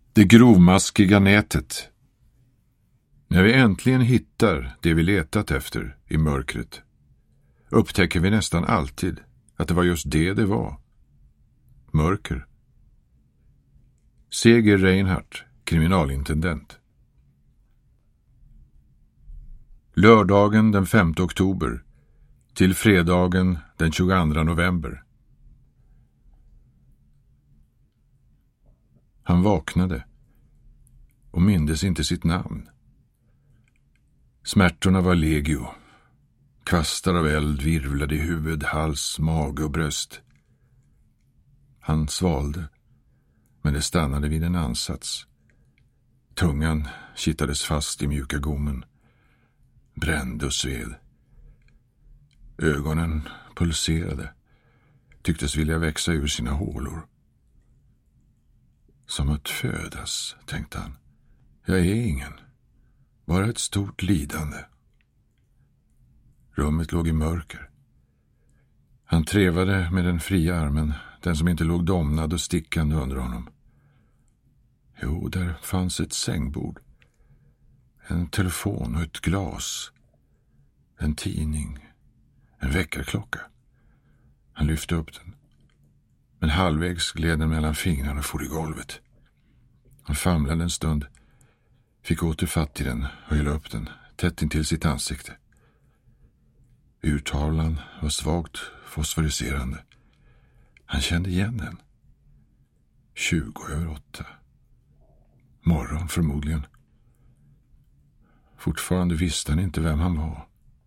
Det grovmaskiga nätet. När vi äntligen hittar det vi letat efter i mörkret upptäcker vi nästan alltid att det var just det var. Mörker. Seger Reinhardt, kriminalintendent. Lördagen den 5 oktober till fredagen den 22 november. Han vaknade och mindes inte sitt namn. Smärtorna var legio. Kvastar av eld virvlade i huvud, hals, mage och bröst. Han svalde, men det stannade vid en ansats. Tungan kittades fast i mjuka gommen. Brände och sved. Ögonen pulserade, tycktes vilja växa ur sina hålor. Som att födas, tänkte han. Jag är ingen, bara ett stort lidande. Rummet låg i mörker. Han trevade med den fria armen, den som inte låg domnad och stickande under honom. Jo, där fanns ett sängbord. En telefon och ett glas. En tidning. En väckarklocka. Han lyfte upp den. Men halvvägs gled den mellan fingrarna och for i golvet. Han famlade en stund. Fick åter fatt i den och höll upp den, tätt intill sitt ansikte. Urtavlan var svagt fosforiserande. Han kände igen den. 7:20. Morgon förmodligen. Fortfarande visste han inte vem han var.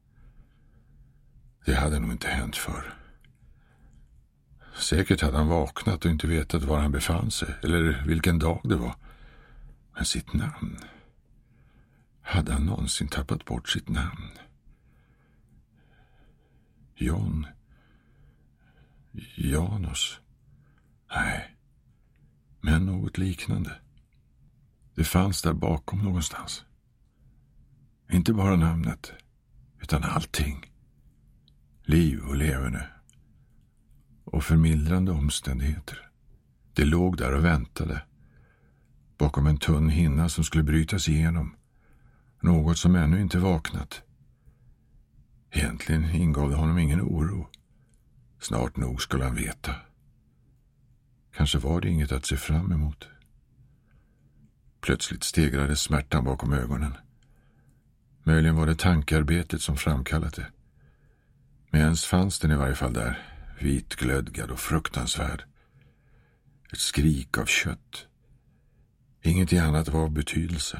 Det hade nog inte hänt förr. Säkert hade han vaknat och inte vetat var han befann sig eller vilken dag det var. Men sitt namn. Hade han någonsin tappat bort sitt namn? John. Janus. Nej. Men något liknande. Det fanns där bakom någonstans. Inte bara namnet, utan allting. Liv och leverne. Och förmildrande omständigheter. Det låg där och väntade. Bakom en tunn hinna som skulle brytas igenom. Något som ännu inte vaknat. Egentligen ingav det honom ingen oro. Snart nog skulle han veta. Kanske var det inget att se fram emot. Plötsligt stegrade smärtan bakom ögonen. Möjligen var det tankearbetet som framkallat det. Men ens fanns den i varje fall där. Vitglödgad och fruktansvärd. Ett skrik av kött. Inget annat var av betydelse.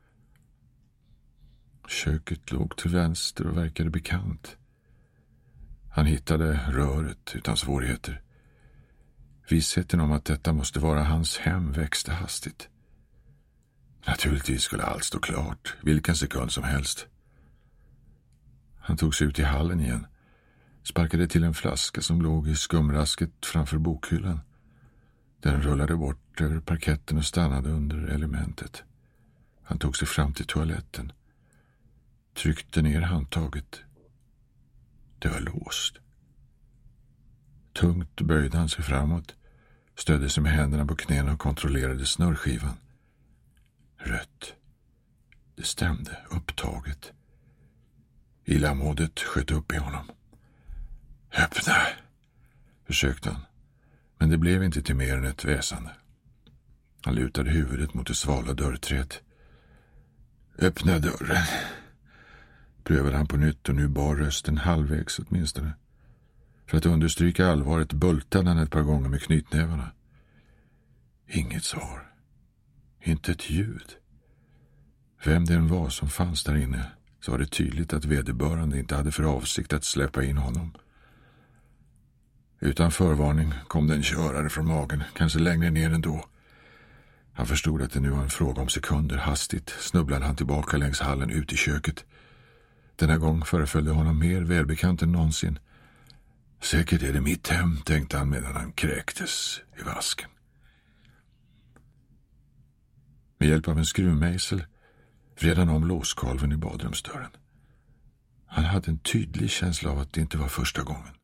Köket låg till vänster och verkade bekant. Han hittade röret utan svårigheter. Vissheten om att detta måste vara hans hem växte hastigt. Naturligtvis skulle allt stå klart, vilken sekund som helst. Han tog sig ut i hallen igen. Sparkade till en flaska som låg i skumrasket framför bokhyllan. Den rullade bort över parketten och stannade under elementet. Han tog sig fram till toaletten. Tryckte ner handtaget. Det var låst. Tungt böjde han sig framåt. Stödde sig med händerna på knäna och kontrollerade snurrskivan. Rött. Det stämde, upptaget. Illamådet sköt upp i honom. Öppna, försökte han. Men det blev inte till mer än ett väsande. Han lutade huvudet mot det svala dörrträet. Öppna dörren, prövade han på nytt och nu bar rösten halvvägs åtminstone. För att understryka allvaret bultade han ett par gånger med knytnävarna. Inget svar. Inte ett ljud. Vem det än var som fanns där inne så var det tydligt att vederbörande inte hade för avsikt att släppa in honom. Utan förvarning kom det en körare från magen, kanske längre ner ändå. Han förstod att det nu var en fråga om sekunder. Hastigt snubblade han tillbaka längs hallen ut i köket. Denna gång föreföll det honom mer välbekant än någonsin. Säkert är det mitt hem, tänkte han medan han kräktes i vasken. Med hjälp av en skruvmejsel vred han om låskolven i badrumsdörren. Han hade en tydlig känsla av att det inte var första gången.